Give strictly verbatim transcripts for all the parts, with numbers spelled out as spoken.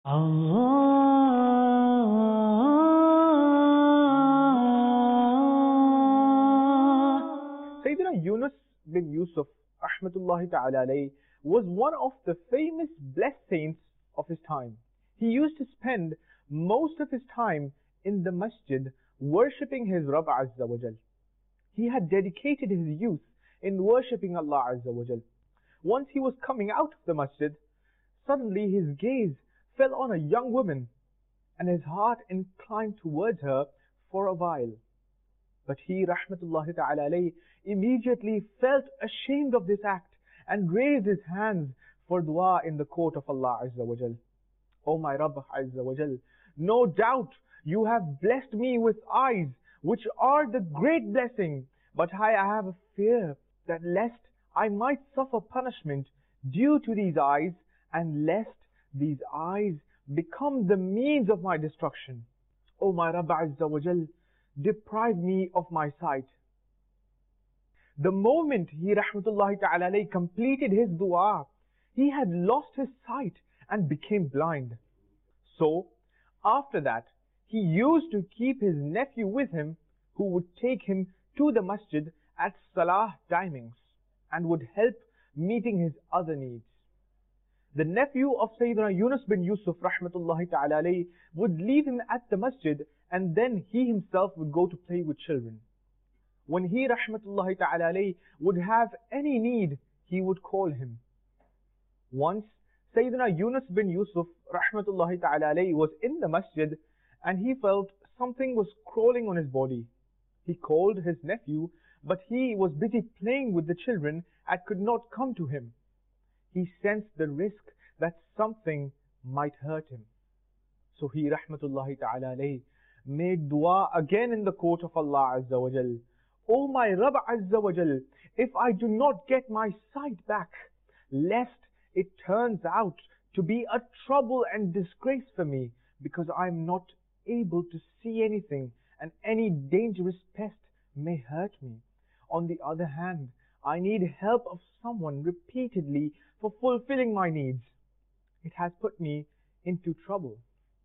Sayyidina Yunus bin Yusuf rahmatullahi ta'ala alayhi was one of the famous blessed saints of his time. He used to spend most of his time in the masjid worshipping his Rabb Azza wa Jal. He had dedicated his youth in worshipping Allah Azza wa Jal. Once he was coming out of the masjid, suddenly his gaze fell on a young woman and his heart inclined towards her for a while. But he, rahmatullahi ta'ala alayhi, immediately felt ashamed of this act and raised his hands for dua in the court of Allah Azza wa Jal. O my Rabb Azza wa Jal, no doubt you have blessed me with eyes which are the great blessing, but I have a fear that lest I might suffer punishment due to these eyes, and lest these eyes become the means of my destruction. O my Rabb Azza wa Jal, deprive me of my sight. The moment he rahmatullahi ta'ala alayhi completed his dua, he had lost his sight and became blind. So, after that, he used to keep his nephew with him, who would take him to the masjid at salah timings and would help meeting his other needs. The nephew of Sayyidina Yunus bin Yusuf rahmatullahi ta'ala alayhi would leave him at the masjid, and then he himself would go to play with children. When he rahmatullahi ta'ala alayhi would have any need, he would call him. Once, Sayyidina Yunus bin Yusuf rahmatullahi ta'ala alayhi was in the masjid and he felt something was crawling on his body. He called his nephew, but he was busy playing with the children and could not come to him. He sensed the risk that something might hurt him. So he rahmatullahi ta'ala alayhi made dua again in the court of Allah Azza wa Jal. O my Rabb Azza wa Jal, if I do not get my sight back, lest it turns out to be a trouble and disgrace for me, because I am not able to see anything and any dangerous pest may hurt me. On the other hand, I need help of someone repeatedly for fulfilling my needs. It has put me into trouble.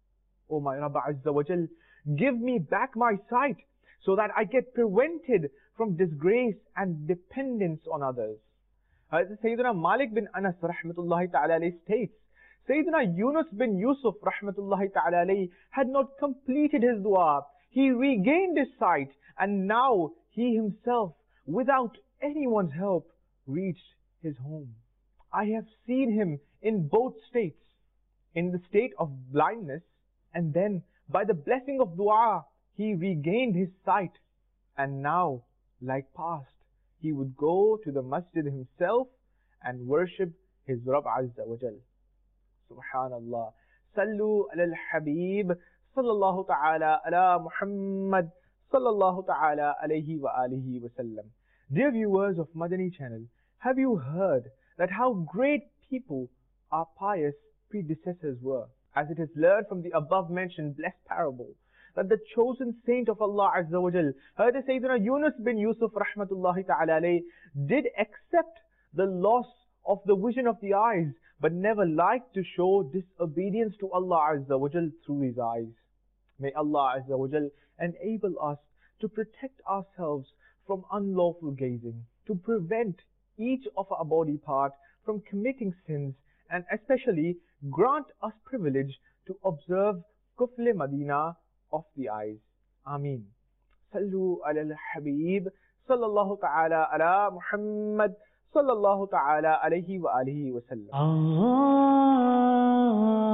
O my Rabb Azza wa Jal, give me back my sight so that I get prevented from disgrace and dependence on others. Hazrat Sayyidina Malik bin Anas rahmatullahi ta'ala alayhi states, Sayyidina Yunus bin Yusuf rahmatullahi ta'ala alayhi had not completed his dua. He regained his sight, and now he himself, without anyone's help, reached his home. I have seen him in both states, in the state of blindness, and then by the blessing of dua, he regained his sight. And now, like past, he would go to the masjid himself and worship his Rabb Azza wa Jal. Subhanallah. Sallu ala al-Habib, sallallahu ta'ala ala Muhammad, sallallahu ta'ala alayhi wa alihi wa sallam. Dear viewers of Madani channel, have you heard that how great people our pious predecessors were? As it is learned from the above mentioned blessed parable, that the chosen saint of Allah Azza wa Jal, Hazrat Sayyidina Yunus bin Yusuf rahmatullahi ta'ala alayhi, did accept the loss of the vision of the eyes, but never liked to show disobedience to Allah Azza wa Jal through his eyes. May Allah Azza wa Jal enable us to protect ourselves from unlawful gazing, to prevent each of our body part from committing sins, and especially grant us privilege to observe Qufl Madina of the eyes. Ameen. Sallu ala al-Habib, sallallahu ta'ala ala Muhammad, sallallahu ta'ala alayhi wa alihi wa sallam.